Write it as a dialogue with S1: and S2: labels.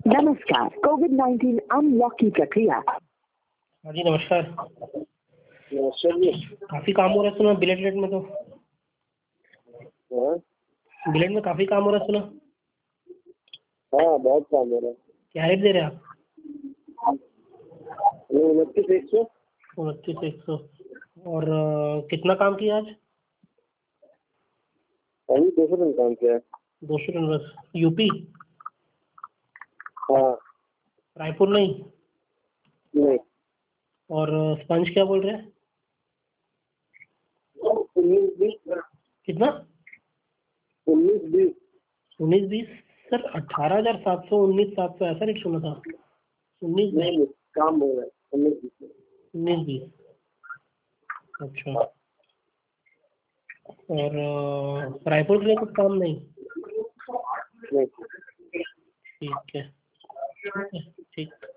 S1: नमस्कार, कोविड-19 अनलॉक की प्रक्रिया।
S2: हाँ जी नमस्कार।
S3: नमस्कार जी।
S2: काफी काम हो रहा है सुना बिलेट में तो।
S3: हाँ
S2: बिलेट में काफी काम हो रहा है सुना।
S3: हाँ, बहुत काम हो रहा है।
S2: क्या रेट दे रहे हैं आप?
S3: 29,100।
S2: 29,100। और कितना काम किया आज?
S3: अभी 200 दिन काम किया है।
S2: 200 टन बस। यूपी?
S3: हाँ।
S2: रायपुर नहीं?
S3: नहीं।
S2: और स्पंज क्या बोल रहे हैं?
S3: 19-20।
S2: कितना?
S3: 19-20।
S2: 19-20? सर 18,700 19,700 ऐसा रेट सुना था। 19-20?
S3: नहीं, काम हो रहा है 19-20।
S2: 19-20। अच्छा। और रायपुर के लिए कुछ काम नहीं?
S3: नहीं।
S2: ठीक है ठीक।